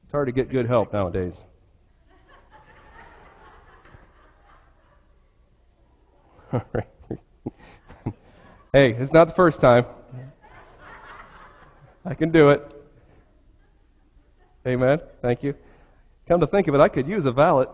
It's hard to get good help nowadays. All right. Hey, it's not the first time. I can do it. Amen. Thank you. Come to think of it, I could use a valet.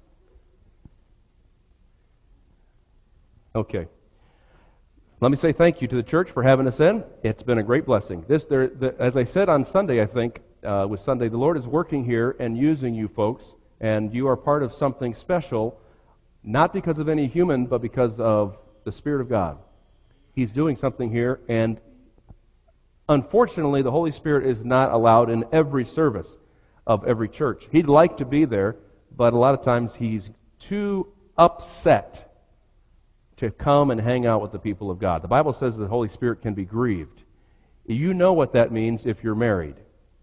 Okay. Let me say thank you to the church for having us in. It's been a great blessing. As I said on Sunday, I think, was Sunday, the Lord is working here and using you folks, and you are part of something special, not because of any human, but because of the Spirit of God. He's doing something here, and unfortunately, the Holy Spirit is not allowed in every service of every church. He'd like to be there, but a lot of times he's too upset to come and hang out with the people of God. The Bible says the Holy Spirit can be grieved. You know what that means if you're married.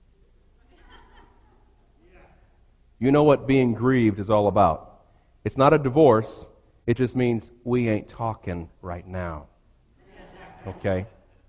You know what being grieved is all about. It's not a divorce. It just means we ain't talking right now. Okay?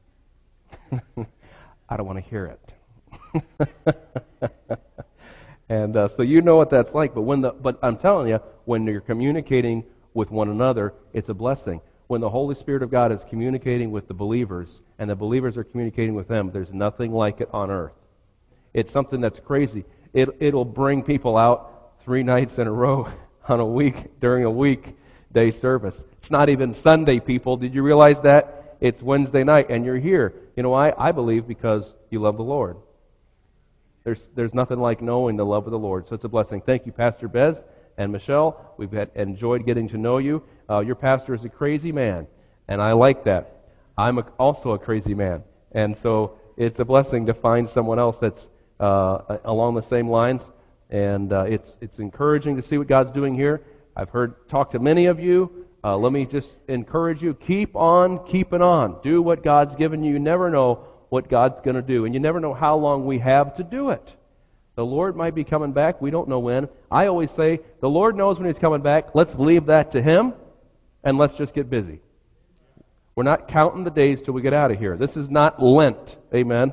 I don't want to hear it. And so you know what that's like. But I'm telling you, when you're communicating with one another, it's a blessing. When the Holy Spirit of God is communicating with the believers, and the believers are communicating with them, there's nothing like it on earth. It's something that's crazy. It'll bring people out 3 nights in a row on a week, during a weekday service. It's not even Sunday, people. Did you realize that? It's Wednesday night, and you're here. You know why? I believe because you love the Lord. There's nothing like knowing the love of the Lord, so it's a blessing. Thank you, Pastor Bez and Michelle. We've enjoyed getting to know you. Your pastor is a crazy man, and I like that. I'm also a crazy man, and so it's a blessing to find someone else that's along the same lines, and it's encouraging to see what God's doing here. I've talked to many of you. Let me just encourage you, keep on keeping on. Do what God's given you. You never know what God's going to do, and you never know how long we have to do it. The Lord might be coming back. We don't know when. I always say, the Lord knows when He's coming back. Let's leave that to Him, and let's just get busy. We're not counting the days till we get out of here. This is not Lent. Amen?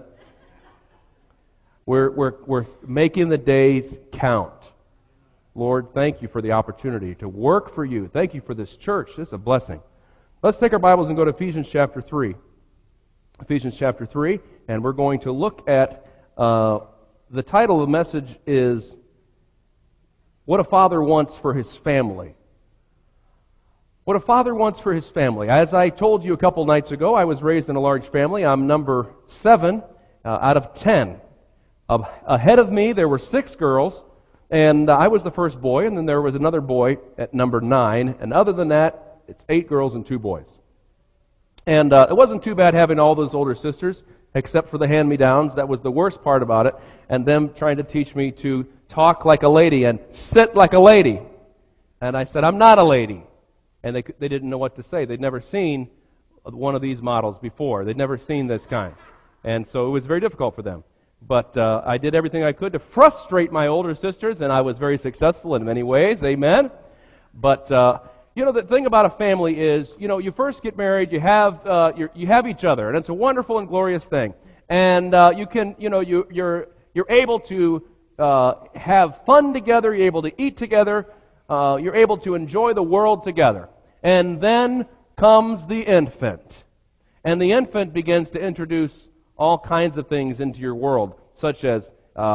We're making the days count. Lord, thank you for the opportunity to work for you. Thank you for this church. This is a blessing. Let's take our Bibles and go to Ephesians chapter 3. Ephesians chapter 3, and we're going to look at, the title of the message is, What a Father Wants for His Family. What a father wants for his family. As I told you a couple nights ago, I was raised in a large family. I'm number 7 out of 10. Ahead of me, there were 6 girls. And I was the first boy, and then there was another boy at number 9. And other than that, it's 8 girls and 2 boys. And it wasn't too bad having all those older sisters, except for the hand-me-downs. That was the worst part about it. And them trying to teach me to talk like a lady and sit like a lady. And I said, I'm not a lady. And they didn't know what to say. They'd never seen one of these models before. They'd never seen this kind. And so it was very difficult for them. But I did everything I could to frustrate my older sisters, and I was very successful in many ways. Amen. But the thing about a family is, you first get married, you have each other, and it's a wonderful and glorious thing. And you're able to have fun together. You're able to eat together. You're able to enjoy the world together. And then comes the infant, and the infant begins to introduce all kinds of things into your world, such as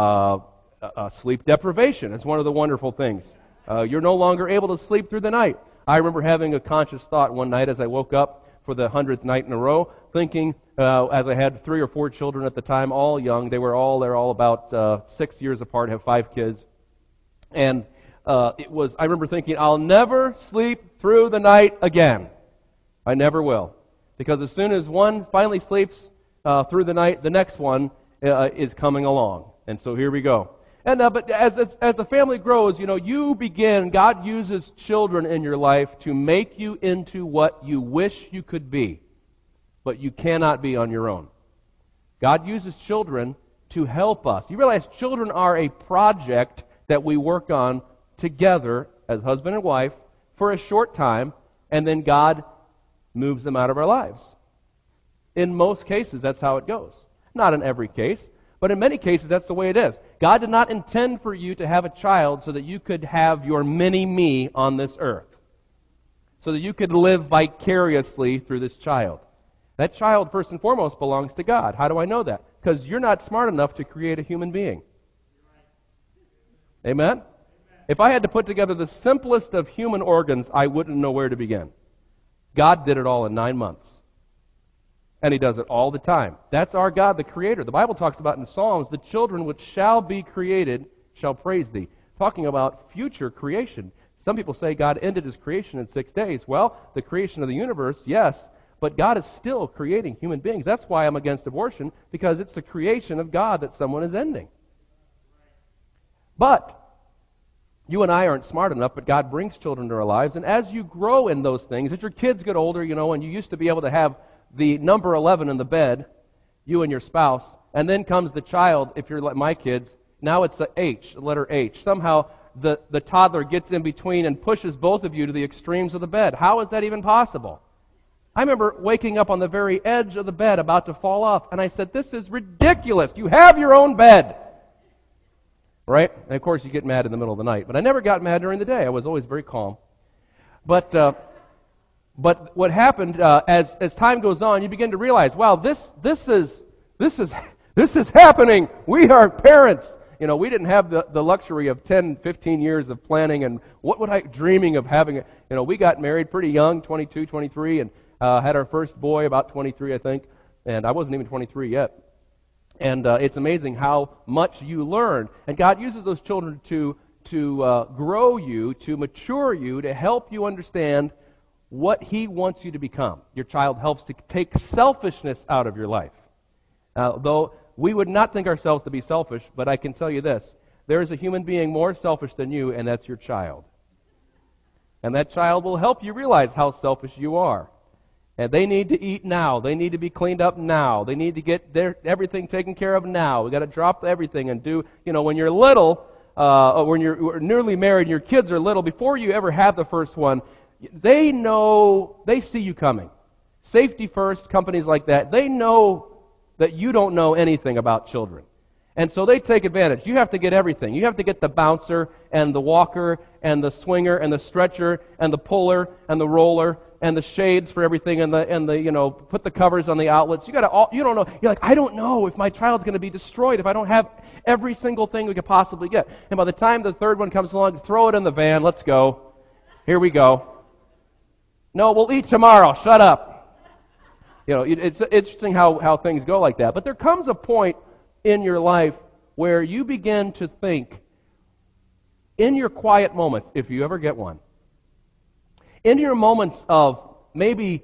sleep deprivation. It's one of the wonderful things. You're no longer able to sleep through the night. I remember having a conscious thought one night as I woke up for the 100th night in a row, thinking, as I had 3 or 4 children at the time, all young. They're all about 6 years apart, have 5 kids. And I remember thinking, I'll never sleep through the night again. I never will. Because as soon as one finally sleeps through the night, the next one is coming along. And so here we go. And but as the family grows, God uses children in your life to make you into what you wish you could be, but you cannot be on your own. God uses children to help us. You realize children are a project that we work on together as husband and wife for a short time, and then God moves them out of our lives. In most cases, that's how it goes. Not in every case, but in many cases, that's the way it is. God did not intend for you to have a child so that you could have your mini-me on this earth, so that you could live vicariously through this child. That child, first and foremost, belongs to God. How do I know that? Because you're not smart enough to create a human being. Amen? If I had to put together the simplest of human organs, I wouldn't know where to begin. God did it all in 9 months. And He does it all the time. That's our God, the Creator. The Bible talks about in the Psalms, the children which shall be created shall praise Thee. Talking about future creation. Some people say God ended His creation in 6 days. Well, the creation of the universe, yes, but God is still creating human beings. That's why I'm against abortion, because it's the creation of God that someone is ending. But you and I aren't smart enough, but God brings children into our lives, and as you grow in those things, as your kids get older, and you used to be able to have the number 11 in the bed, you and your spouse, and then comes the child, if you're like my kids, now it's the letter H. Somehow the toddler gets in between and pushes both of you to the extremes of the bed. How is that even possible? I remember waking up on the very edge of the bed about to fall off, and I said, this is ridiculous. You have your own bed. Right? And of course you get mad in the middle of the night. But I never got mad during the day. I was always very calm. But what happened as time goes on, you begin to realize, wow, this is happening. We are parents. We didn't have the luxury of 10, 15 years of planning, and what would I dreaming of having it. We got married pretty young, 22, 23, and had our first boy about 23, I think, and I wasn't even 23 yet. And it's amazing how much you learn. And God uses those children to grow you, to mature you, to help you understand what He wants you to become. Your child helps to take selfishness out of your life. Though we would not think ourselves to be selfish, but I can tell you this. There is a human being more selfish than you, and that's your child. And that child will help you realize how selfish you are. And they need to eat now. They need to be cleaned up now. They need to get everything taken care of now. We've got to drop everything and do, when you're little, or when you're newly married and your kids are little, before you ever have the first one, they see you coming. Safety First, companies like that, they know that you don't know anything about children. And so they take advantage. You have to get everything. You have to get the bouncer and the walker and the swinger and the stretcher and the puller and the roller and the shades for everything and the put the covers on the outlets. You don't know. You're like, I don't know if my child's going to be destroyed if I don't have every single thing we could possibly get. And by the time the third one comes along, throw it in the van. Let's go. Here we go. No, we'll eat tomorrow. Shut up. It's interesting how things go like that. But there comes a point in your life where you begin to think, in your quiet moments, if you ever get one, in your moments of maybe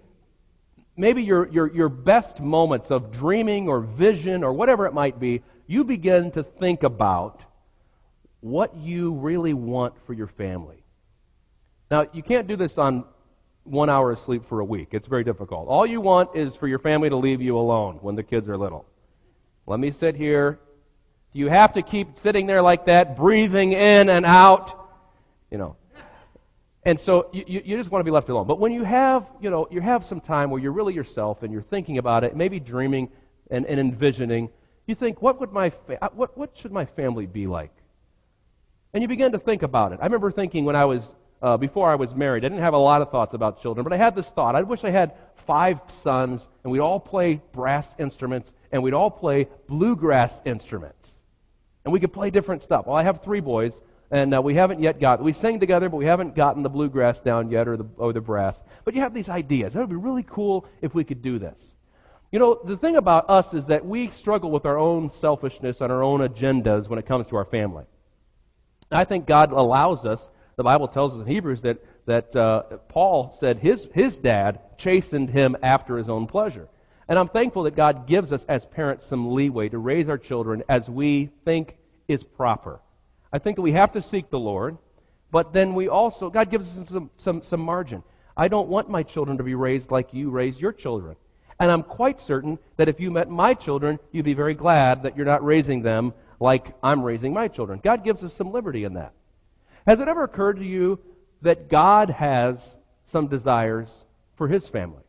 your best moments of dreaming or vision or whatever it might be, you begin to think about what you really want for your family. Now, you can't do this on 1 hour of sleep for a week. It's very difficult. All you want is for your family to leave you alone when the kids are little. Let me sit here. You have to keep sitting there like that, breathing in and out, And so you just want to be left alone. But when you have some time where you're really yourself and you're thinking about it, maybe dreaming and envisioning, you think, what should my family be like? And you begin to think about it. I remember thinking when I was before I was married, I didn't have a lot of thoughts about children, but I had this thought. I wish I had 5 sons, and we'd all play brass instruments, and we'd all play bluegrass instruments. And we could play different stuff. Well, I have 3 boys, and we haven't yet we sing together, but we haven't gotten the bluegrass down yet, or the brass. But you have these ideas. It would be really cool if we could do this. The thing about us is that we struggle with our own selfishness and our own agendas when it comes to our family. I think God allows us. The Bible tells us in Hebrews that Paul said his dad chastened him after his own pleasure. And I'm thankful that God gives us as parents some leeway to raise our children as we think is proper. I think that we have to seek the Lord, but then God gives us some margin. I don't want my children to be raised like you raise your children. And I'm quite certain that if you met my children, you'd be very glad that you're not raising them like I'm raising my children. God gives us some liberty in that. Has it ever occurred to you that God has some desires for His family?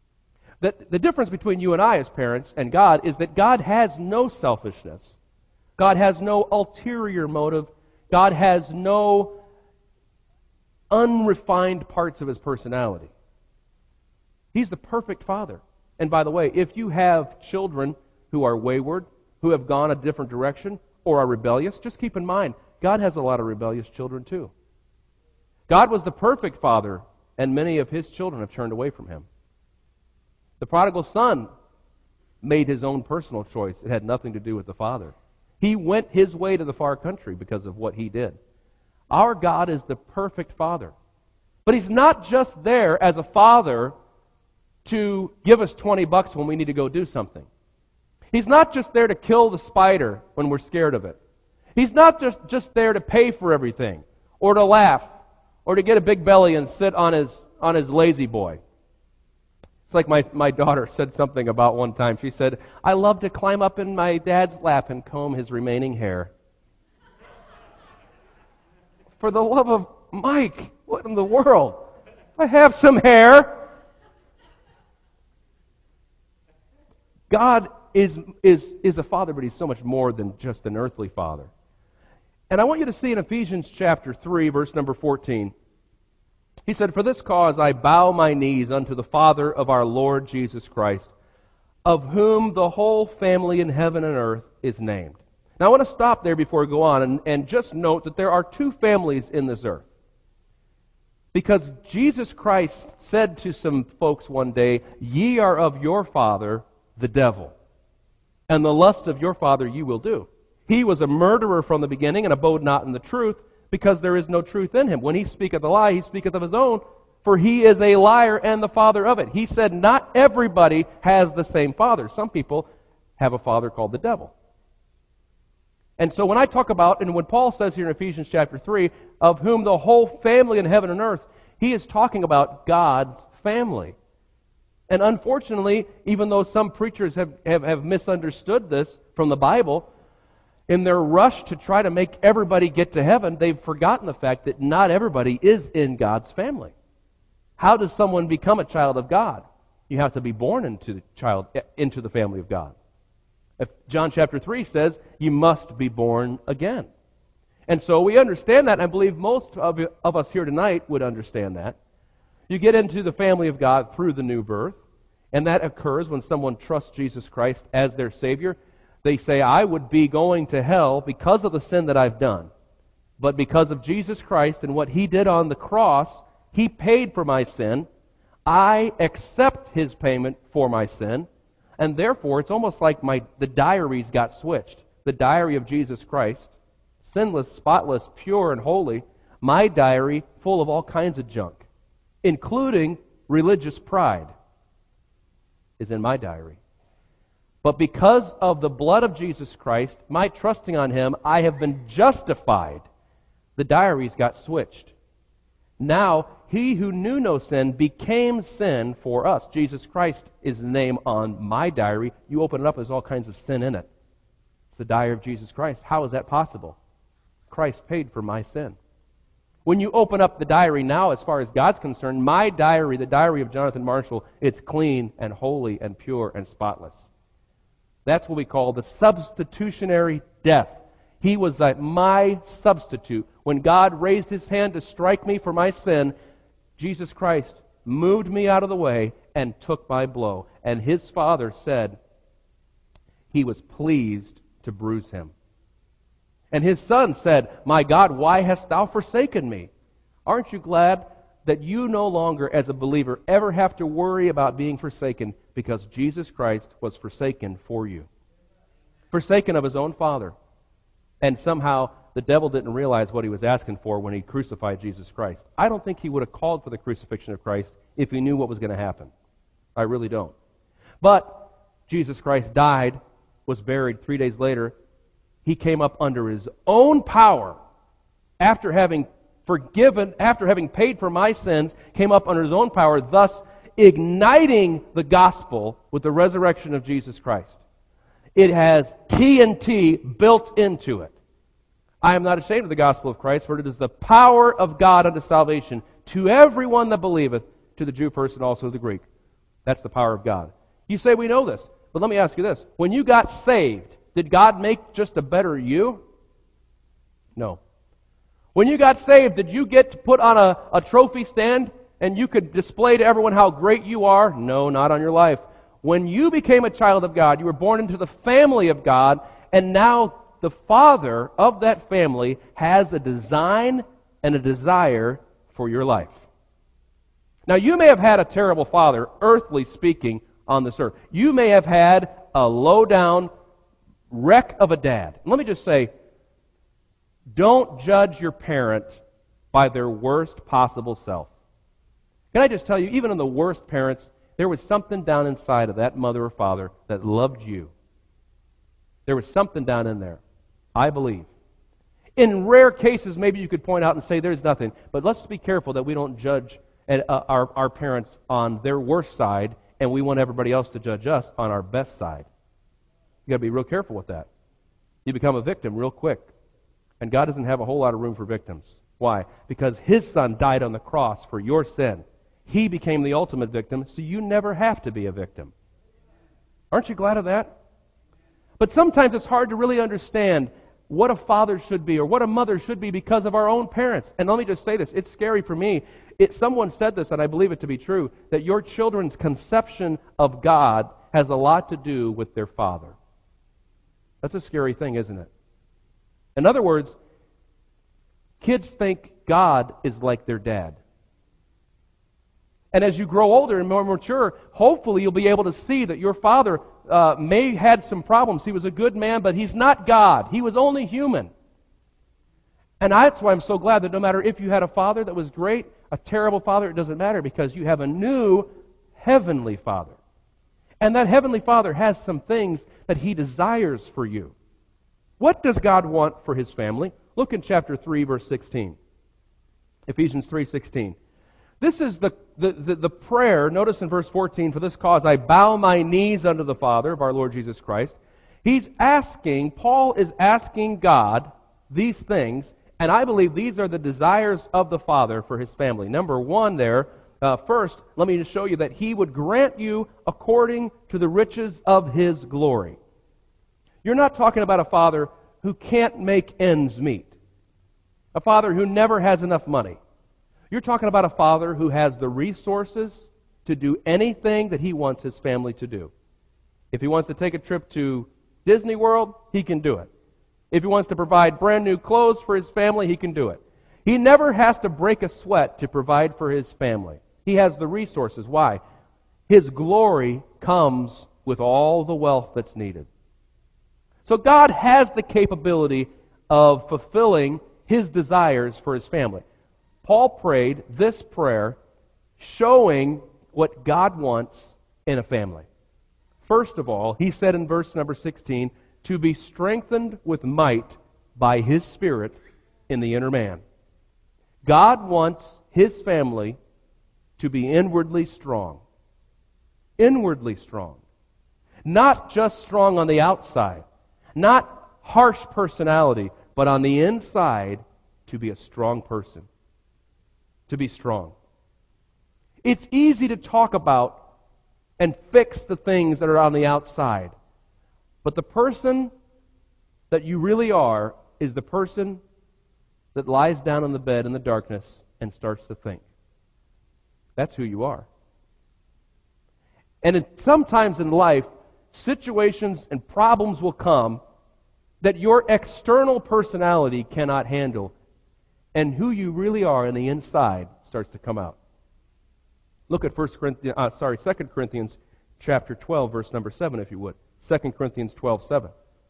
That the difference between you and I as parents and God is that God has no selfishness, God has no ulterior motive. God has no unrefined parts of His personality. He's the perfect Father. And by the way, if you have children who are wayward, who have gone a different direction, or are rebellious, just keep in mind, God has a lot of rebellious children too. God was the perfect Father, and many of His children have turned away from Him. The prodigal son made his own personal choice. It had nothing to do with the Father. He went his way to the far country because of what he did. Our God is the perfect Father. But He's not just there as a Father to give us $20 when we need to go do something. He's not just there to kill the spider when we're scared of it. He's not just there to pay for everything, or to laugh, or to get a big belly and sit on his lazy boy. It's like my daughter said something about one time. She said, "I love to climb up in my dad's lap and comb his remaining hair." For the love of Mike, what in the world? I have some hair. God is a Father, but He's so much more than just an earthly Father. And I want you to see in Ephesians chapter 3, verse number 14, He said, "For this cause I bow my knees unto the Father of our Lord Jesus Christ, of whom the whole family in heaven and earth is named." Now I want to stop there before we go on and just note that there are two families in this earth. Because Jesus Christ said to some folks one day, "Ye are of your father, the devil, and the lust of your father you will do. He was a murderer from the beginning, and abode not in the truth, because there is no truth in him. When he speaketh a lie, he speaketh of his own, for he is a liar and the father of it." He said not everybody has the same father. Some people have a father called the devil. And so when I talk about, and when Paul says here in Ephesians chapter 3, of whom the whole family in heaven and earth, he is talking about God's family. And unfortunately, even though some preachers have misunderstood this from the Bible, in their rush to try to make everybody get to heaven, they've forgotten the fact that not everybody is in God's family. How does someone become a child of God? You have to be born into the family of God. If John chapter 3 says, you must be born again. And so we understand that, and I believe most of us here tonight would understand that. You get into the family of God through the new birth, and that occurs when someone trusts Jesus Christ as their Savior. They say, I would be going to hell because of the sin that I've done. But because of Jesus Christ and what He did on the cross, He paid for my sin. I accept His payment for my sin. And therefore, it's almost like the diaries got switched. The diary of Jesus Christ, sinless, spotless, pure, and holy. My diary, full of all kinds of junk, including religious pride, is in my diary. But because of the blood of Jesus Christ, my trusting on Him, I have been justified. The diaries got switched. Now, He who knew no sin became sin for us. Jesus Christ is the name on my diary. You open it up, there's all kinds of sin in it. It's the diary of Jesus Christ. How is that possible? Christ paid for my sin. When you open up the diary now, as far as God's concerned, my diary, the diary of Jonathan Marshall, it's clean and holy and pure and spotless. That's what we call the substitutionary death. He was my substitute. When God raised His hand to strike me for my sin, Jesus Christ moved me out of the way and took my blow. And His Father said He was pleased to bruise Him. And His Son said, my God, why hast Thou forsaken me? Aren't you glad that you no longer, as a believer, ever have to worry about being forsaken, because Jesus Christ was forsaken for you? Forsaken of His own Father. And somehow the devil didn't realize what he was asking for when he crucified Jesus Christ. I don't think he would have called for the crucifixion of Christ if he knew what was going to happen. I really don't. But Jesus Christ died, was buried. 3 days later, He came up under His own power after having paid for my sins, came up under His own power, thus igniting the gospel with the resurrection of Jesus Christ. It has TNT built into it. I am not ashamed of the gospel of Christ, for it is the power of God unto salvation to everyone that believeth, to the Jew first and also to the Greek. That's the power of God. You say we know this, but let me ask you this. When you got saved, Did God make just a better you? No. When you got saved, did you get to put on a trophy stand and you could display to everyone how great you are? No, not on your life. When you became a child of God, you were born into the family of God, and now the Father of that family has a design and a desire for your life. Now, you may have had a terrible father, earthly speaking, on this earth. You may have had a low-down wreck of a dad. Let me just say, don't judge your parent by their worst possible self. Can I just tell you, even in the worst parents, there was something down inside of that mother or father that loved you. There was something down in there, I believe. In rare cases, maybe you could point out and say there's nothing, but let's be careful that we don't judge our parents on their worst side, and we want everybody else to judge us on our best side. You've got to be real careful with that. You become a victim real quick. And God doesn't have a whole lot of room for victims. Why? Because His Son died on the cross for your sin. He became the ultimate victim, so you never have to be a victim. Aren't you glad of that? But sometimes it's hard to really understand what a father should be or what a mother should be because of our own parents. And let me just say this, it's scary for me. Someone said this, and I believe it to be true, that your children's conception of God has a lot to do with their father. That's a scary thing, isn't it? In other words, kids think God is like their dad. And as you grow older and more mature, hopefully you'll be able to see that your father may had some problems. He was a good man, but he's not God. He was only human. And that's why I'm so glad that no matter if you had a father that was great, a terrible father, it doesn't matter, because you have a new heavenly Father. And that heavenly Father has some things that He desires for you. What does God want for His family? Look in chapter 3, verse 16. Ephesians 3:16. This is the prayer. Notice in verse 14, for this cause I bow my knees unto the Father of our Lord Jesus Christ. Paul is asking God these things, and I believe these are the desires of the Father for His family. Number one there, first, let me just show you that He would grant you according to the riches of His glory. You're not talking about a father who can't make ends meet. A father who never has enough money. You're talking about a father who has the resources to do anything that he wants his family to do. If he wants to take a trip to Disney World, he can do it. If he wants to provide brand new clothes for his family, he can do it. He never has to break a sweat to provide for his family. He has the resources. Why? His glory comes with all the wealth that's needed. So God has the capability of fulfilling His desires for His family. Paul prayed this prayer showing what God wants in a family. First of all, he said in verse number 16, to be strengthened with might by His Spirit in the inner man. God wants His family to be inwardly strong. Inwardly strong. Not just strong on the outside. Not harsh personality, but on the inside, to be a strong person. To be strong. It's easy to talk about and fix the things that are on the outside. But the person that you really are is the person that lies down on the bed in the darkness and starts to think. That's who you are. And sometimes in life, situations and problems will come that your external personality cannot handle, and who you really are on the inside starts to come out. Look at 2 Corinthians chapter 12, verse number 7, if you would. 2 Corinthians 12:7.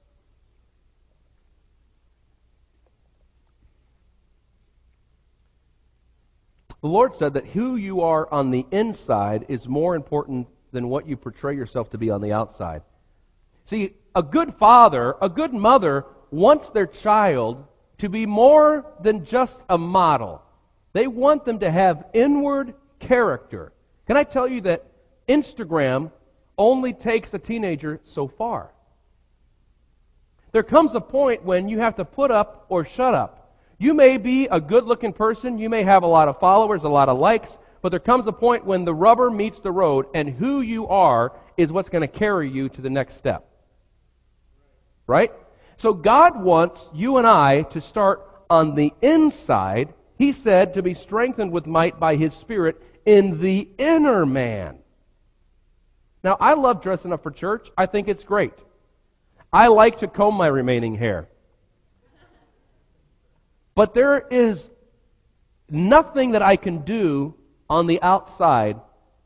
The Lord said that who you are on the inside is more important than what you portray yourself to be on the outside. See, a good father, a good mother wants their child to be more than just a model. They want them to have inward character. Can I tell you that Instagram only takes a teenager so far? There comes a point when you have to put up or shut up. You may be a good-looking person, you may have a lot of followers, a lot of likes, but there comes a point when the rubber meets the road, and who you are is what's going to carry you to the next step. Right? So God wants you and I to start on the inside. He said to be strengthened with might by His Spirit in the inner man. Now, I love dressing up for church. I think it's great. I like to comb my remaining hair. But there is nothing that I can do on the outside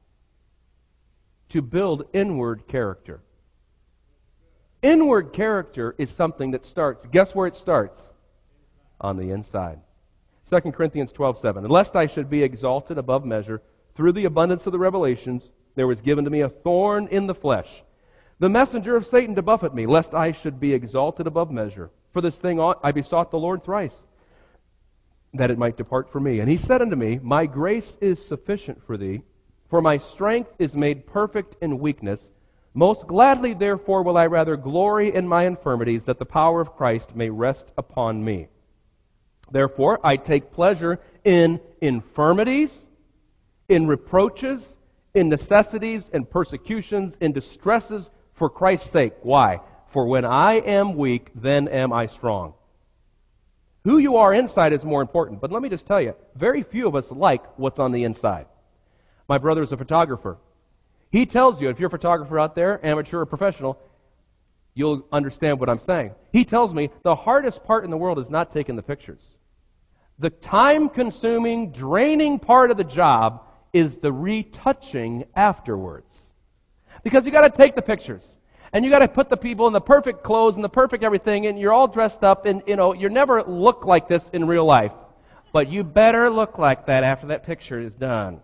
to build inward character. Inward character is something that starts, guess where it starts? On the inside. 2 Corinthians 12:7. Lest I should be exalted above measure, through the abundance of the revelations, there was given to me a thorn in the flesh, the messenger of Satan to buffet me, lest I should be exalted above measure. For this thing I besought the Lord thrice, that it might depart from me. And He said unto me, My grace is sufficient for thee, for my strength is made perfect in weakness. Most gladly, therefore, will I rather glory in my infirmities, that the power of Christ may rest upon me. Therefore, I take pleasure in infirmities, in reproaches, in necessities, in persecutions, in distresses, for Christ's sake. Why? For when I am weak, then am I strong. Who you are inside is more important. But let me just tell you, very few of us like what's on the inside. My brother is a photographer. He tells you, if you're a photographer out there, amateur or professional, you'll understand what I'm saying. He tells me the hardest part in the world is not taking the pictures. The time-consuming, draining part of the job is the retouching afterwards. Because you got to take the pictures. And you got to put the people in the perfect clothes and the perfect everything, and you're all dressed up, and you never look like this in real life. But you better look like that after that picture is done.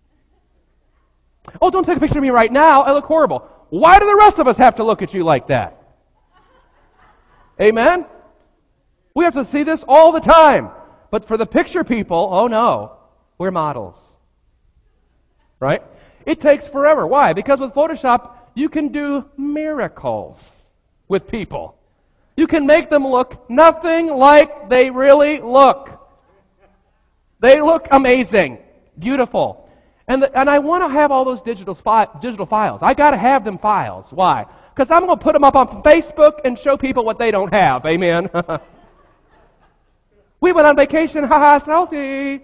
Oh, don't take a picture of me right now. I look horrible. Why do the rest of us have to look at you like that? Amen? We have to see this all the time. But for the picture people, oh no, we're models. Right? It takes forever. Why? Because with Photoshop, you can do miracles with people. You can make them look nothing like they really look. They look amazing, beautiful. And I want to have all those digital files. I got to have them files. Why? Because I'm going to put them up on Facebook and show people what they don't have. Amen. We went on vacation. Haha, selfie.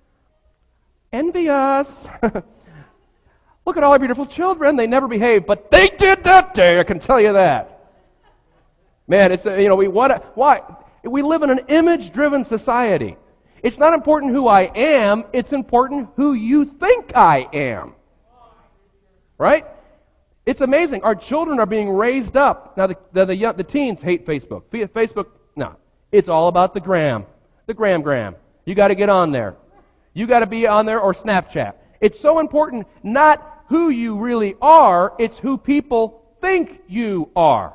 Envious. Look at all our beautiful children. They never behave, but they did that day. I can tell you that. Man, it's we want to. Why? We live in an image-driven society. It's not important who I am, it's important who you think I am. Right? It's amazing. Our children are being raised up. Now, the teens hate Facebook. Facebook, no. It's all about the gram. The gram. You got to get on there. You got to be on there or Snapchat. It's so important, not who you really are, it's who people think you are.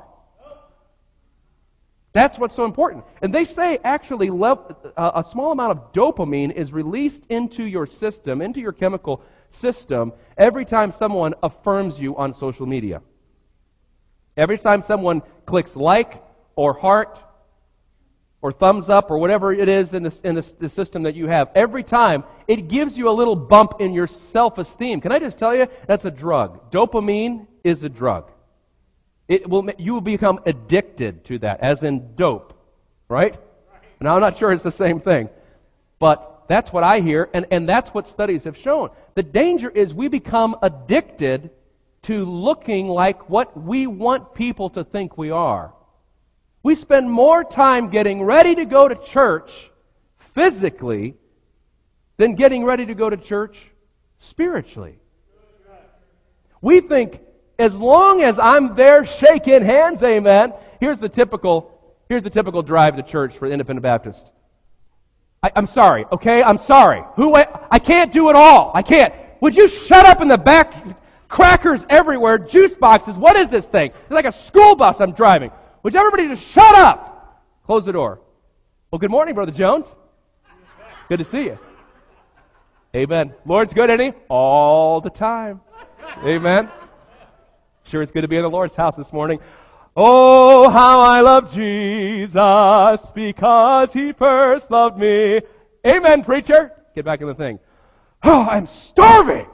That's what's so important. And they say actually a small amount of dopamine is released into your system, into your chemical system, every time someone affirms you on social media. Every time someone clicks like or heart or thumbs up or whatever it is in the system that you have, every time it gives you a little bump in your self-esteem. Can I just tell you, that's a drug. Dopamine is a drug. You will become addicted to that, as in dope, right? Now, I'm not sure it's the same thing, but that's what I hear, and that's what studies have shown. The danger is we become addicted to looking like what we want people to think we are. We spend more time getting ready to go to church physically than getting ready to go to church spiritually. We think, as long as I'm there shaking hands, amen. Here's the typical drive to church for the Independent Baptist. I'm sorry, okay? I'm sorry. I can't do it all. I can't. Would you shut up in the back? Crackers everywhere, juice boxes. What is this thing? It's like a school bus I'm driving. Would everybody just shut up? Close the door. Well, good morning, Brother Jones. Good to see you. Amen. Lord's good, isn't He? All the time. Amen. Sure, it's good to be in the Lord's house this morning. Oh, how I love Jesus because He first loved me. Amen, preacher. Get back in the thing. Oh, I'm starving.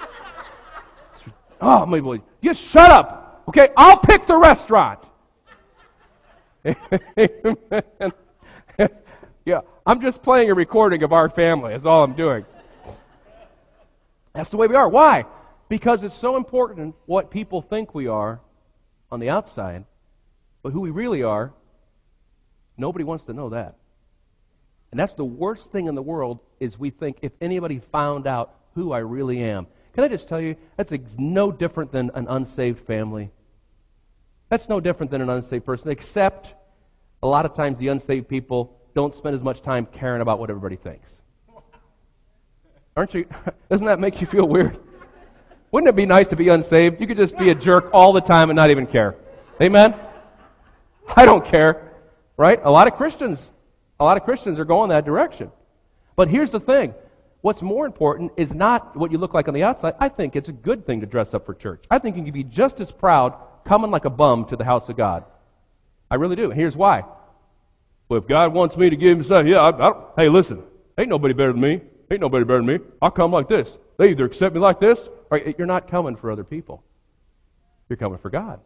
Oh, maybe just shut up. Okay, I'll pick the restaurant. Amen. Yeah, I'm just playing a recording of our family. That's all I'm doing. That's the way we are. Why? Because it's so important what people think we are on the outside, but who we really are, nobody wants to know that. And that's the worst thing in the world, is we think if anybody found out who I really am. Can I just tell you, that's no different than an unsaved family. That's no different than an unsaved person, except a lot of times the unsaved people don't spend as much time caring about what everybody thinks. Aren't you? Doesn't that make you feel weird? Wouldn't it be nice to be unsaved? You could just be a jerk all the time and not even care. Amen? I don't care, right? A lot of Christians are going that direction. But here's the thing. What's more important is not what you look like on the outside. I think it's a good thing to dress up for church. I think you can be just as proud coming like a bum to the house of God. I really do. Here's why. Well, if God wants me to give him something, hey, listen, ain't nobody better than me. Ain't nobody better than me. I'll come like this. They either accept me like this, or you're not coming for other people. You're coming for God.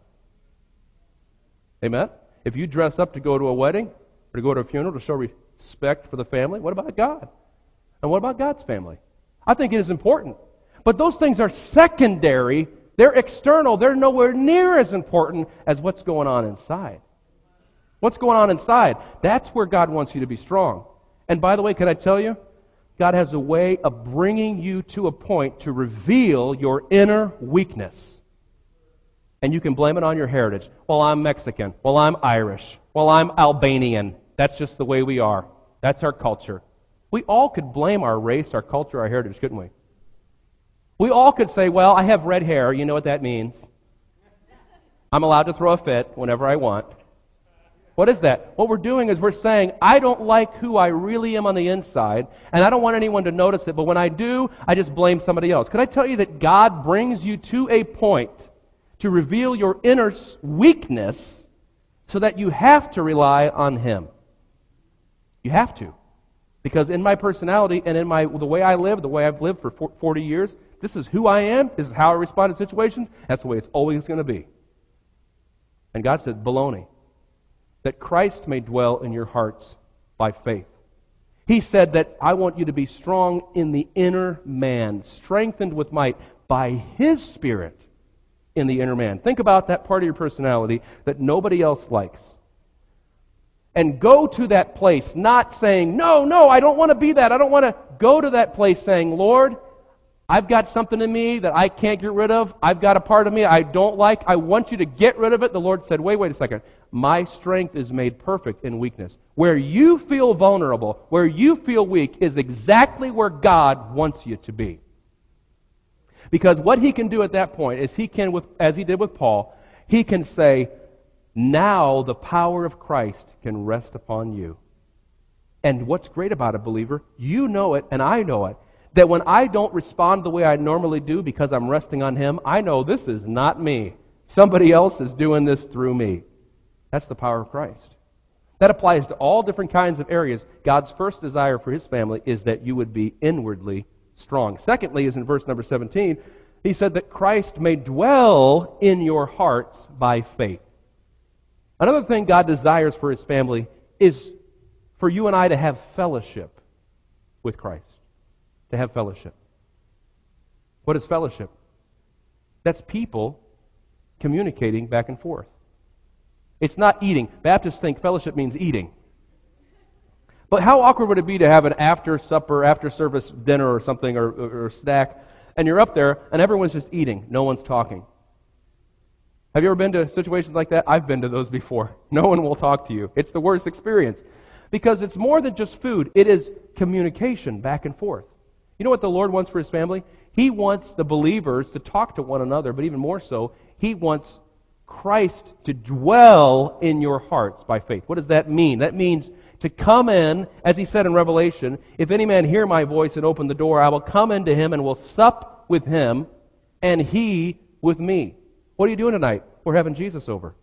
Amen? If you dress up to go to a wedding, or to go to a funeral to show respect for the family, what about God? And what about God's family? I think it is important. But those things are secondary. They're external. They're nowhere near as important as what's going on inside. What's going on inside? That's where God wants you to be strong. And by the way, can I tell you? God has a way of bringing you to a point to reveal your inner weakness. And you can blame it on your heritage. Well, I'm Mexican. Well, I'm Irish. Well, I'm Albanian. That's just the way we are. That's our culture. We all could blame our race, our culture, our heritage, couldn't we? We all could say, well, I have red hair. You know what that means. I'm allowed to throw a fit whenever I want. What is that? What we're doing is we're saying, I don't like who I really am on the inside, and I don't want anyone to notice it, but when I do, I just blame somebody else. Could I tell you that God brings you to a point to reveal your inner weakness so that you have to rely on Him? You have to. Because in my personality and in the way I live, the way I've lived for 40 years, this is who I am, this is how I respond to situations, that's the way it's always going to be. And God said, baloney. That Christ may dwell in your hearts by faith. He said that I want you to be strong in the inner man, strengthened with might by His Spirit in the inner man. Think about that part of your personality that nobody else likes. And go to that place, not saying, no, I don't want to be that. I don't want to go to that place saying, Lord, I've got something in me that I can't get rid of. I've got a part of me I don't like. I want you to get rid of it. The Lord said, wait a second. My strength is made perfect in weakness. Where you feel vulnerable, where you feel weak, is exactly where God wants you to be. Because what He can do at that point is He can, as He did with Paul, He can say, now the power of Christ can rest upon you. And what's great about it, believer, you know it and I know it, that when I don't respond the way I normally do because I'm resting on Him, I know this is not me. Somebody else is doing this through me. That's the power of Christ. That applies to all different kinds of areas. God's first desire for His family is that you would be inwardly strong. Secondly, is in verse number 17, He said that Christ may dwell in your hearts by faith. Another thing God desires for His family is for you and I to have fellowship with Christ. To have fellowship. What is fellowship? That's people communicating back and forth. It's not eating. Baptists think fellowship means eating. But how awkward would it be to have an after-supper, after-service dinner or something, or snack, and you're up there and everyone's just eating. No one's talking. Have you ever been to situations like that? I've been to those before. No one will talk to you. It's the worst experience. Because it's more than just food. It is communication back and forth. You know what the Lord wants for His family? He wants the believers to talk to one another, but even more so, He wants Christ to dwell in your hearts by faith. What does that mean? That means to come in, as He said in Revelation, if any man hear my voice and open the door, I will come into him and will sup with him, and he with me. What are you doing tonight? We're having Jesus over.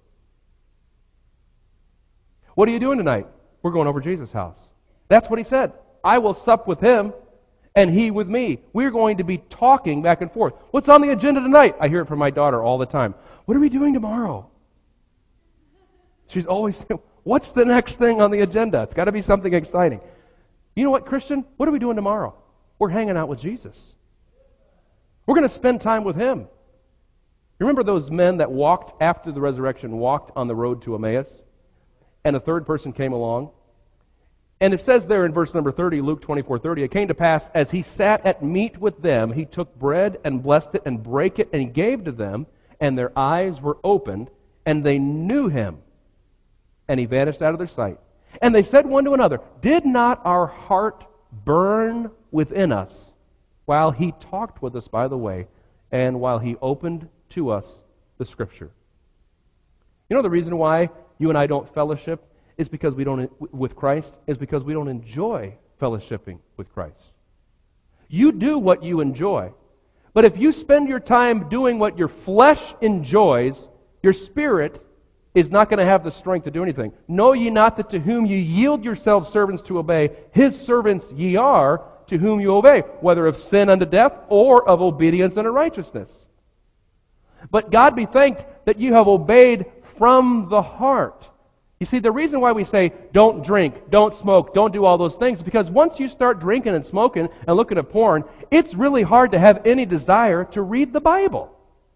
What are you doing tonight? We're going over Jesus' house. That's what He said. I will sup with him, and he with me. We're going to be talking back and forth. What's on the agenda tonight? I hear it from my daughter all the time. What are we doing tomorrow? She's always saying, What's the next thing on the agenda? It's got to be something exciting. You know what, Christian? What are we doing tomorrow? We're hanging out with Jesus. We're going to spend time with Him. You remember those men that walked after the resurrection, walked on the road to Emmaus? And a third person came along. And it says there in verse number 30, Luke 24:30, it came to pass, as he sat at meat with them, he took bread and blessed it and brake it, and he gave to them, and their eyes were opened, and they knew him. And he vanished out of their sight. And they said one to another, did not our heart burn within us while he talked with us by the way, and while he opened to us the Scripture? You know the reason why you and I don't fellowship is because we don't with Christ is because we don't enjoy fellowshipping with Christ. You do what you enjoy. But if you spend your time doing what your flesh enjoys, your spirit is not going to have the strength to do anything. Know ye not that to whom ye yield yourselves servants to obey, his servants ye are to whom you obey, whether of sin unto death or of obedience unto righteousness. But God be thanked that you have obeyed from the heart. You see, the reason why we say don't drink, don't smoke, don't do all those things is because once you start drinking and smoking and looking at porn, it's really hard to have any desire to read the Bible.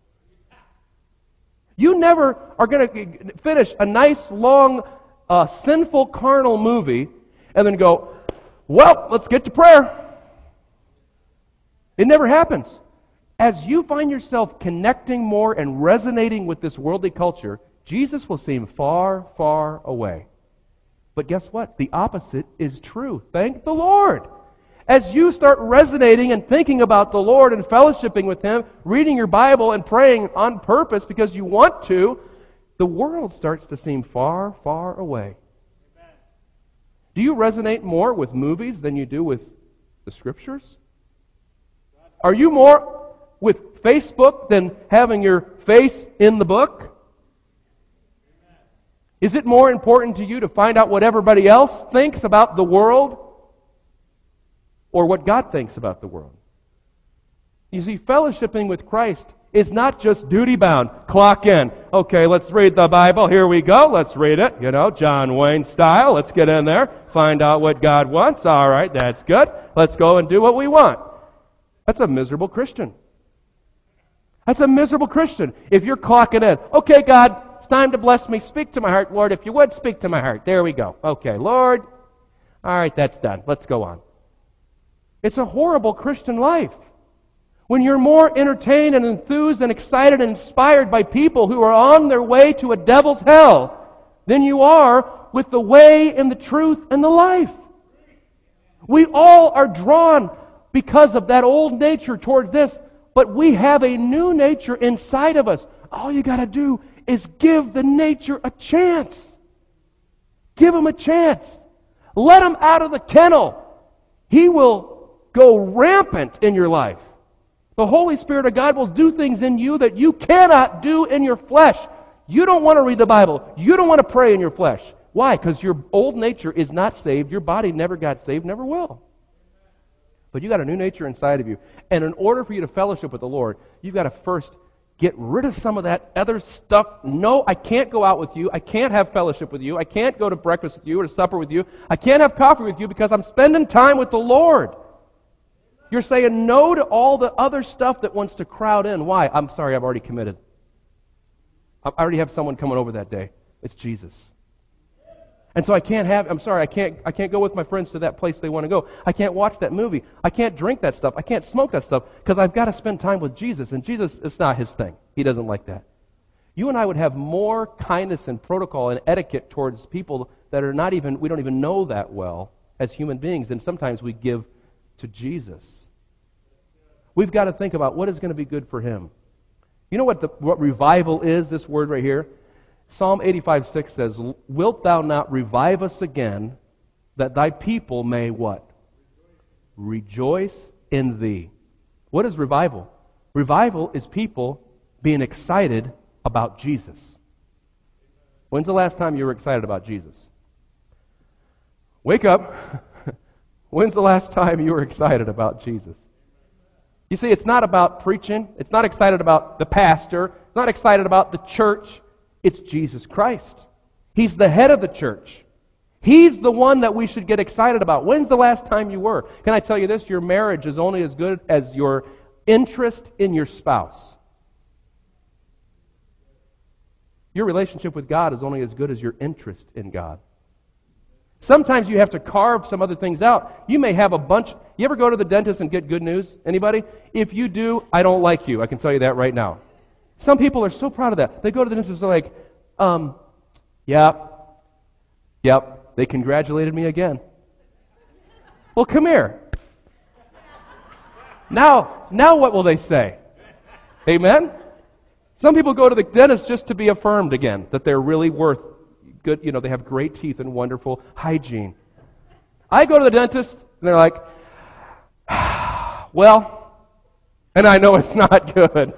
You never are going to finish a nice, long, sinful, carnal movie and then go, well, let's get to prayer. It never happens. As you find yourself connecting more and resonating with this worldly culture, Jesus will seem far, far away. But guess what? The opposite is true. Thank the Lord. As you start resonating and thinking about the Lord and fellowshipping with Him, reading your Bible and praying on purpose because you want to, the world starts to seem far, far away. Amen. Do you resonate more with movies than you do with the Scriptures? Are you more with Facebook than having your face in the book? Is it more important to you to find out what everybody else thinks about the world or what God thinks about the world? You see, fellowshipping with Christ is not just duty-bound. Clock in. Okay, let's read the Bible. Here we go. Let's read it. You know, John Wayne style. Let's get in there. Find out what God wants. All right, that's good. Let's go and do what we want. That's a miserable Christian. That's a miserable Christian. If you're clocking in. Okay, God, it's time to bless me. Speak to my heart, Lord. If you would, speak to my heart. There we go. Okay, Lord. All right, that's done. Let's go on. It's a horrible Christian life. When you're more entertained and enthused and excited and inspired by people who are on their way to a devil's hell than you are with the way and the truth and the life. We all are drawn because of that old nature towards this, but we have a new nature inside of us. All you got to do is give the nature a chance. Give him a chance. Let him out of the kennel. He will go rampant in your life. The Holy Spirit of God will do things in you that you cannot do in your flesh. You don't want to read the Bible. You don't want to pray in your flesh. Why? Because your old nature is not saved. Your body never got saved, never will. But you got a new nature inside of you. And in order for you to fellowship with the Lord, you've got to first get rid of some of that other stuff. No, I can't go out with you. I can't have fellowship with you. I can't go to breakfast with you or to supper with you. I can't have coffee with you because I'm spending time with the Lord. You're saying no to all the other stuff that wants to crowd in. Why? I'm sorry, I've already committed. I already have someone coming over that day. It's Jesus. And so I can't go with my friends to that place they want to go. I can't watch that movie. I can't drink that stuff. I can't smoke that stuff because I've got to spend time with Jesus. And Jesus, it's not his thing. He doesn't like that. You and I would have more kindness and protocol and etiquette towards people that are we don't even know that well as human beings than sometimes we give to Jesus. We've got to think about what is going to be good for him. You know what revival is, this word right here? Psalm 85:6 says, wilt thou not revive us again, that thy people may what? Rejoice in thee. What is revival? Revival is people being excited about Jesus. When's the last time you were excited about Jesus? Wake up. When's the last time you were excited about Jesus? You see, it's not about preaching. It's not excited about the pastor. It's not excited about the church. It's Jesus Christ. He's the head of the church. He's the one that we should get excited about. When's the last time you were? Can I tell you this? Your marriage is only as good as your interest in your spouse. Your relationship with God is only as good as your interest in God. Sometimes you have to carve some other things out. You may have a bunch. You ever go to the dentist and get good news? Anybody? If you do, I don't like you. I can tell you that right now. Some people are so proud of that. They go to the dentist and they're like, yep. They congratulated me again. Well, come here. Now what will they say? Amen? Some people go to the dentist just to be affirmed again, that they're really worth good, they have great teeth and wonderful hygiene. I go to the dentist, and they're like, well, and I know it's not good.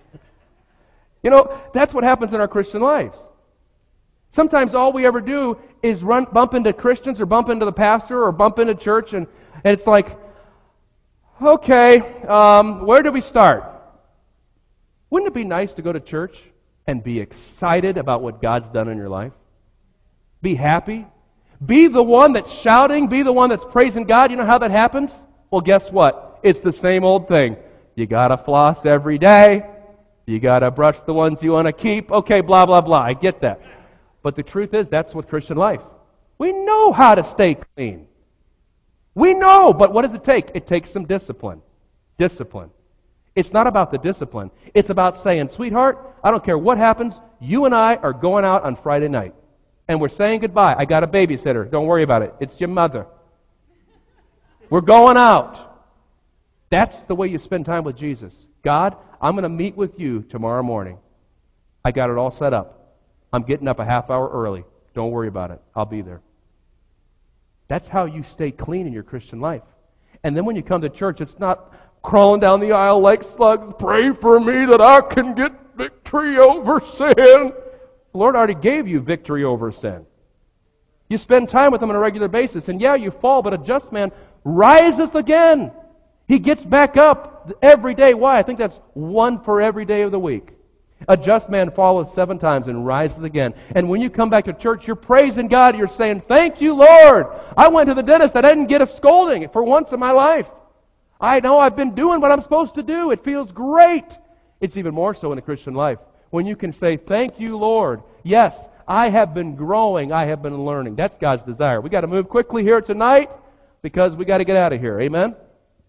That's what happens in our Christian lives. Sometimes all we ever do is bump into Christians or bump into the pastor or bump into church, and it's like, okay, where do we start? Wouldn't it be nice to go to church and be excited about what God's done in your life? Be happy. Be the one that's shouting. Be the one that's praising God. You know how that happens? Well, guess what? It's the same old thing. You got to floss every day. You got to brush the ones you want to keep. Okay, blah, blah, blah. I get that. But the truth is, that's what Christian life. We know how to stay clean. We know, but what does it take? It takes some discipline. Discipline. It's not about the discipline. It's about saying, sweetheart, I don't care what happens, you and I are going out on Friday night. And we're saying goodbye. I got a babysitter. Don't worry about it. It's your mother. We're going out. That's the way you spend time with Jesus. God, I'm going to meet with you tomorrow morning. I got it all set up. I'm getting up a half hour early. Don't worry about it. I'll be there. That's how you stay clean in your Christian life. And then when you come to church, it's not crawling down the aisle like slugs. Pray for me that I can get victory over sin. The Lord already gave you victory over sin. You spend time with Him on a regular basis. And yeah, you fall, but a just man riseth again. He gets back up every day. Why? I think that's one for every day of the week. A just man falleth 7 times and riseth again. And when you come back to church, you're praising God. You're saying, thank you, Lord. I went to the dentist. I didn't get a scolding for once in my life. I know I've been doing what I'm supposed to do. It feels great. It's even more so in the Christian life. When you can say, thank you, Lord. Yes, I have been growing. I have been learning. That's God's desire. We got to move quickly here tonight because we got to get out of here. Amen?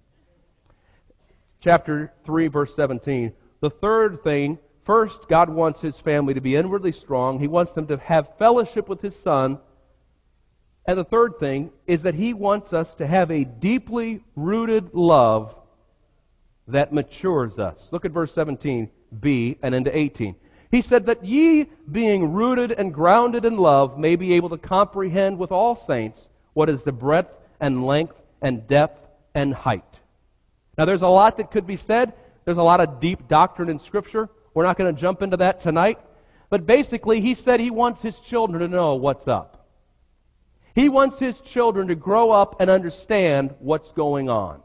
Chapter 3, verse 17. The third thing, first, God wants His family to be inwardly strong. He wants them to have fellowship with His Son. And the third thing is that He wants us to have a deeply rooted love that matures us. Look at verse 17b and into 18. He said that ye, being rooted and grounded in love, may be able to comprehend with all saints what is the breadth and length and depth and height. Now there's a lot that could be said. There's a lot of deep doctrine in Scripture. We're not going to jump into that tonight. But basically, He said He wants His children to know what's up. He wants His children to grow up and understand what's going on.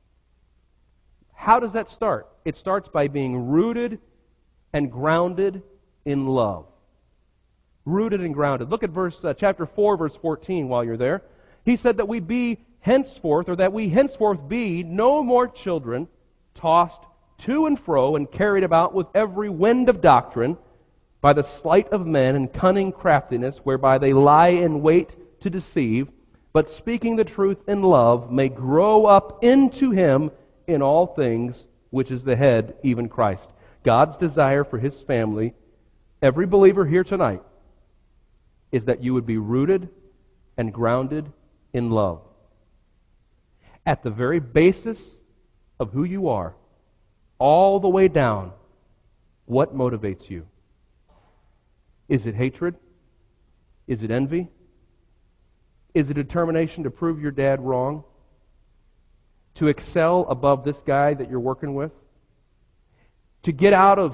How does that start? It starts by being rooted and grounded in love. Rooted and grounded. Look at chapter 4, verse 14 while you're there. He said that we be henceforth, or that we henceforth be no more children, tossed to and fro and carried about with every wind of doctrine by the sleight of men and cunning craftiness, whereby they lie in wait to deceive, but speaking the truth in love may grow up into Him in all things, which is the head, even Christ. God's desire for His family, every believer here tonight, is that you would be rooted and grounded in love. At the very basis of who you are, all the way down, what motivates you? Is it hatred? Is it envy? Is it determination to prove your dad wrong? To excel above this guy that you're working with? To get out of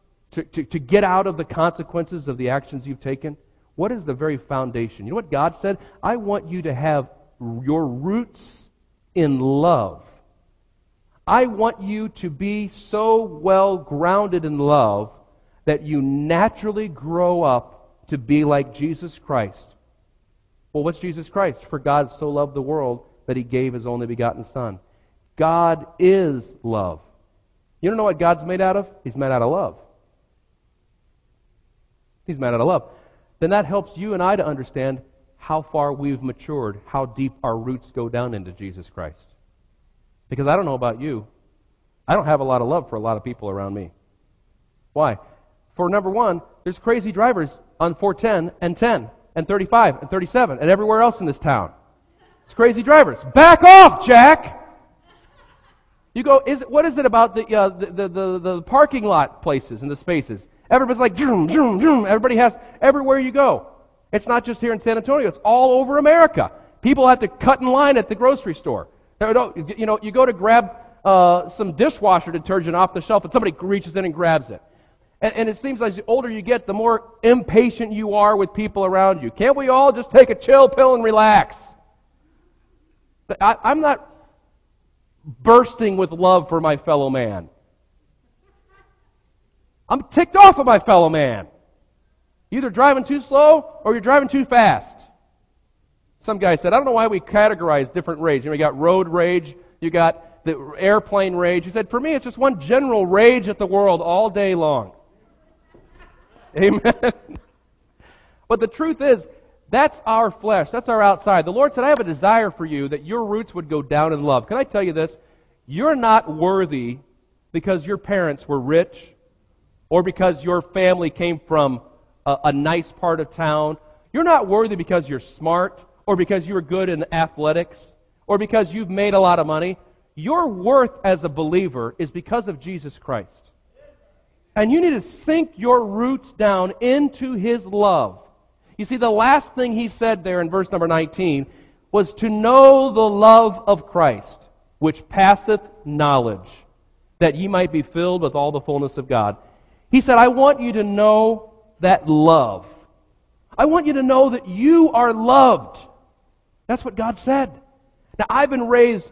the consequences of the actions you've taken? What is the very foundation? You know what God said? I want you to have your roots in love. I want you to be so well grounded in love that you naturally grow up to be like Jesus Christ. Well, what's Jesus Christ? For God so loved the world that He gave His only begotten Son. God is love. You don't know what God's made out of? He's made out of love. He's made out of love. Then that helps you and I to understand how far we've matured, how deep our roots go down into Jesus Christ. Because I don't know about you, I don't have a lot of love for a lot of people around me. Why? For number one, there's crazy drivers on 410 and 10 and 35 and 37 and everywhere else in this town. It's crazy drivers. Back off, Jack! You go, what is it about the parking lot places and the spaces? Everybody's like, zoom, zoom, zoom. Everybody has, everywhere you go. It's not just here in San Antonio, it's all over America. People have to cut in line at the grocery store. You know, you go to grab some dishwasher detergent off the shelf and somebody reaches in and grabs it. And it seems like the older you get, the more impatient you are with people around you. Can't we all just take a chill pill and relax? I'm not bursting with love for my fellow man. I'm ticked off at my fellow man. You're either driving too slow or you're driving too fast. Some guy said, I don't know why we categorize different rage. You know, you got road rage, you got the airplane rage. He said, for me, it's just one general rage at the world all day long. Amen. But the truth is, that's our flesh. That's our outside. The Lord said, I have a desire for you that your roots would go down in love. Can I tell you this? You're not worthy because your parents were rich or because your family came from a nice part of town. You're not worthy because you're smart or because you were good in athletics or because you've made a lot of money. Your worth as a believer is because of Jesus Christ. And you need to sink your roots down into His love. You see, the last thing He said there in verse number 19 was to know the love of Christ, which passeth knowledge, that ye might be filled with all the fullness of God. He said, I want you to know that love. I want you to know that you are loved. That's what God said. Now, I was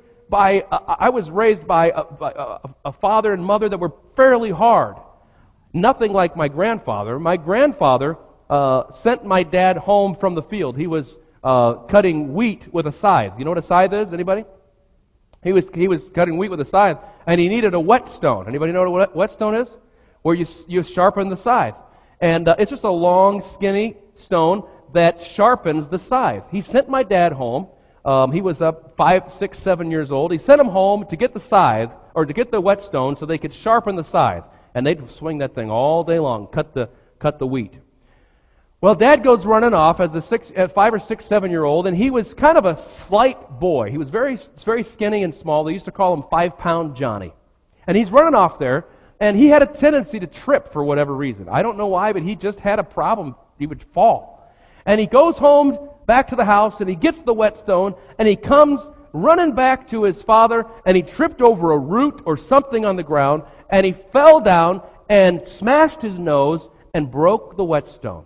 raised by a father and mother that were fairly hard. Nothing like my grandfather. My grandfather sent my dad home from the field. He was cutting wheat with a scythe. You know what a scythe is? Anybody? He was cutting wheat with a scythe, and he needed a whetstone. Anybody know what a whetstone is? Where you sharpen the scythe. And it's just a long, skinny stone that sharpens the scythe. He sent my dad home. He was 5, 6, 7 years old. He sent him home to get the scythe, or to get the whetstone so they could sharpen the scythe. And they'd swing that thing all day long, cut the wheat. Well, Dad goes running off as a 5 or 6, 7-year-old, and he was kind of a slight boy. He was very, very skinny and small. They used to call him 5-pound Johnny. And he's running off there, and he had a tendency to trip for whatever reason. I don't know why, but he just had a problem. He would fall. And he goes home back to the house, and he gets the whetstone, and he comes running back to his father, and he tripped over a root or something on the ground, and he fell down and smashed his nose and broke the whetstone.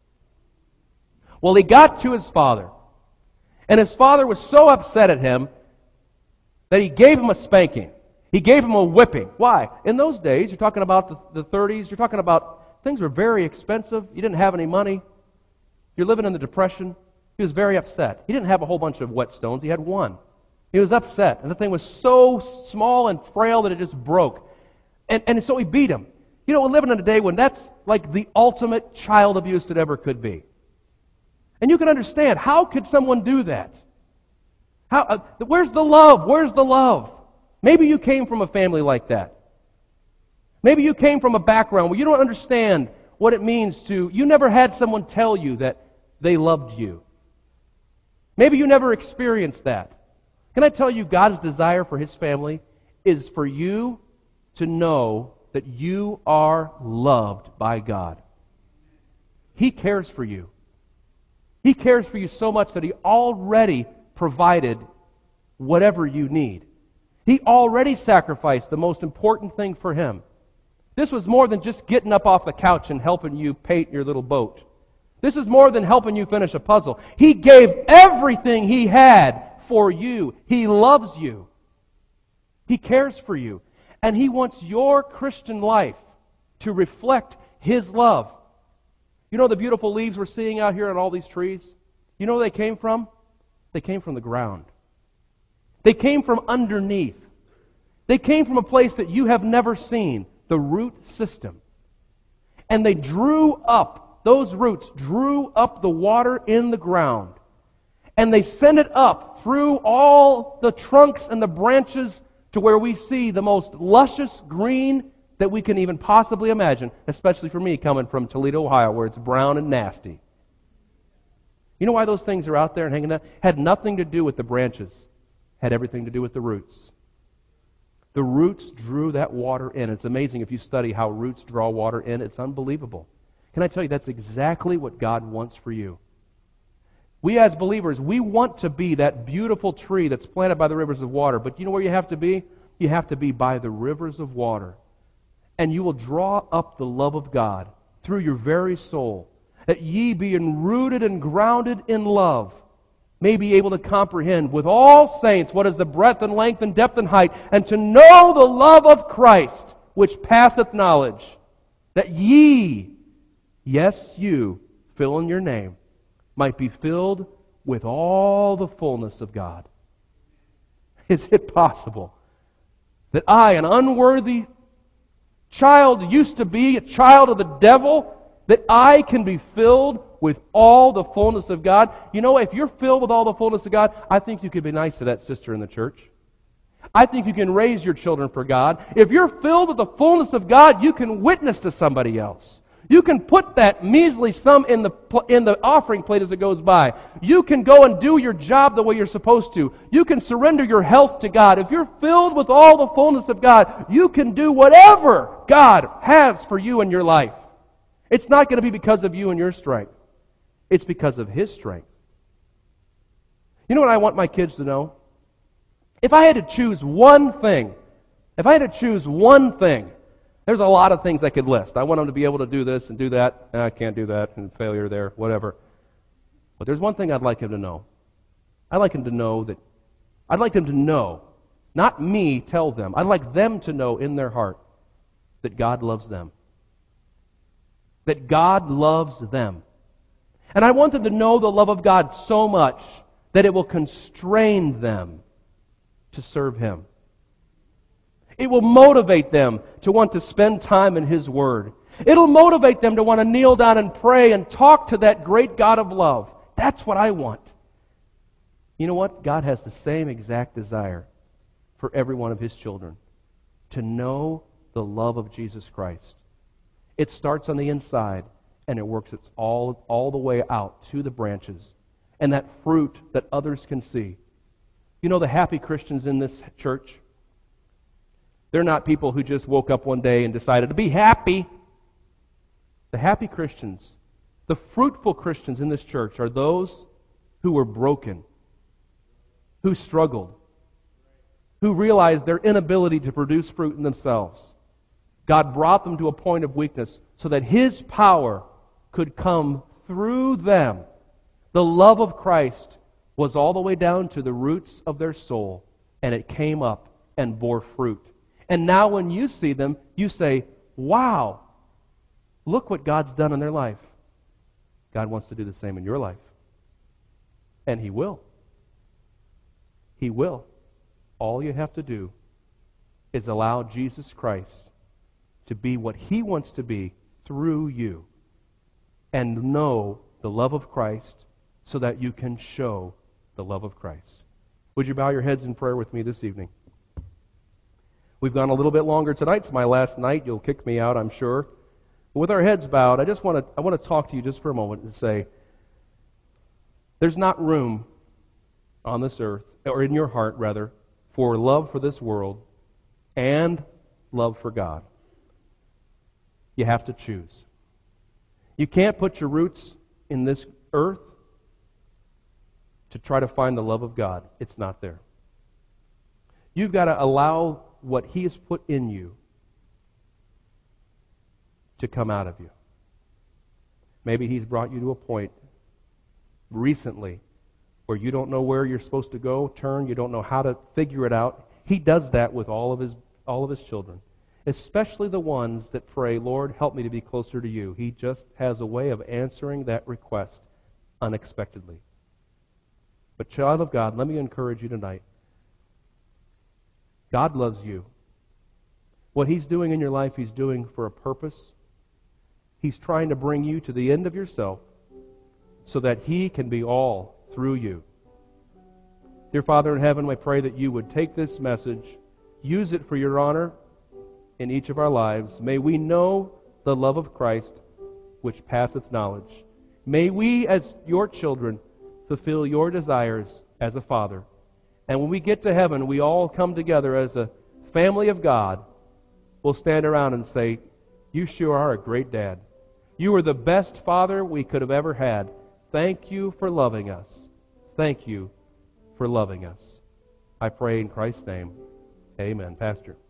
Well, he got to his father, and his father was so upset at him that he gave him a spanking. He gave him a whipping. Why? In those days, you're talking about the 30s, you're talking about things were very expensive. You didn't have any money. You're living in the Depression. He was very upset. He didn't have a whole bunch of whetstones. He had one. He was upset, and the thing was so small and frail that it just broke. And so he beat him. You know, we're living in a day when that's like the ultimate child abuse that ever could be. And you can understand, how could someone do that? Where's the love? Where's the love? Maybe you came from a family like that. Maybe you came from a background where you don't understand what it means you never had someone tell you that they loved you. Maybe you never experienced that. Can I tell you, God's desire for His family is for you to know that you are loved by God. He cares for you. He cares for you so much that He already provided whatever you need. He already sacrificed the most important thing for Him. This was more than just getting up off the couch and helping you paint your little boat. This is more than helping you finish a puzzle. He gave everything He had for you. He loves you. He cares for you. And He wants your Christian life to reflect His love. You know the beautiful leaves we're seeing out here on all these trees? You know where they came from? They came from the ground. They came from underneath. They came from a place that you have never seen, the root system. And they drew up, those roots drew up the water in the ground. And they sent it up through all the trunks and the branches to where we see the most luscious green that we can even possibly imagine, especially for me coming from Toledo, Ohio, where it's brown and nasty. You know why those things are out there and hanging out? Had nothing to do with the branches. Had everything to do with the roots. The roots drew that water in. It's amazing if you study how roots draw water in. It's unbelievable. Can I tell you, that's exactly what God wants for you. We as believers, we want to be that beautiful tree that's planted by the rivers of water. But you know where you have to be? You have to be by the rivers of water. And you will draw up the love of God through your very soul, that ye, being rooted and grounded in love, may be able to comprehend with all saints what is the breadth and length and depth and height, and to know the love of Christ, which passeth knowledge, that ye, yes, you, fill in your name, might be filled with all the fullness of God. Is it possible that I, an unworthy child, used to be a child of the devil, that I can be filled with all the fullness of God? You know, if you're filled with all the fullness of God, I think you could be nice to that sister in the church. I think you can raise your children for God. If you're filled with the fullness of God, you can witness to somebody else. You can put that measly sum in the offering plate as it goes by. You can go and do your job the way you're supposed to. You can surrender your health to God. If you're filled with all the fullness of God, you can do whatever God has for you in your life. It's not going to be because of you and your strength. It's because of His strength. You know what I want my kids to know? If I had to choose one thing, there's a lot of things I could list. I want them to be able to do this and do that. I can't do that, and failure there, whatever. But there's one thing I'd like him to know. I'd like them to know, not me tell them. I'd like them to know in their heart that God loves them. That God loves them. And I want them to know the love of God so much that it will constrain them to serve Him. It will motivate them to want to spend time in His Word. It'll motivate them to want to kneel down and pray and talk to that great God of love. That's what I want. You know what? God has the same exact desire for every one of His children, to know the love of Jesus Christ. It starts on the inside, and it works its all the way out to the branches, and that fruit that others can see. You know the happy Christians in this church? They're not people who just woke up one day and decided to be happy. The happy Christians, the fruitful Christians in this church are those who were broken, who struggled, who realized their inability to produce fruit in themselves. God brought them to a point of weakness so that His power could come through them. The love of Christ was all the way down to the roots of their soul, and it came up and bore fruit. And now when you see them, you say, wow, look what God's done in their life. God wants to do the same in your life. And He will. He will. All you have to do is allow Jesus Christ to be what He wants to be through you, and know the love of Christ so that you can show the love of Christ. Would you bow your heads in prayer with me this evening? We've gone a little bit longer tonight. It's my last night. You'll kick me out, I'm sure. But with our heads bowed, I want to talk to you just for a moment and say, there's not room on this earth, or in your heart rather, for love for this world and love for God. You have to choose. You can't put your roots in this earth to try to find the love of God. It's not there. You've got to allow what He has put in you to come out of you. Maybe He's brought you to a point recently where you don't know where you're supposed to go, turn, you don't know how to figure it out. He does that with all of his children. especially the ones that pray, Lord, help me to be closer to you. He just has a way of answering that request unexpectedly. But child of God, let me encourage you tonight. God loves you. What He's doing in your life, He's doing for a purpose. He's trying to bring you to the end of yourself so that He can be all through you. Dear Father in heaven, I pray that you would take this message, use it for your honor in each of our lives. May we know the love of Christ which passeth knowledge. May we, as your children, fulfill your desires as a father. And when we get to heaven, we all come together as a family of God. We'll stand around and say, you sure are a great dad. You are the best father we could have ever had. Thank you for loving us. Thank you for loving us. I pray in Christ's name. Amen. Pastor.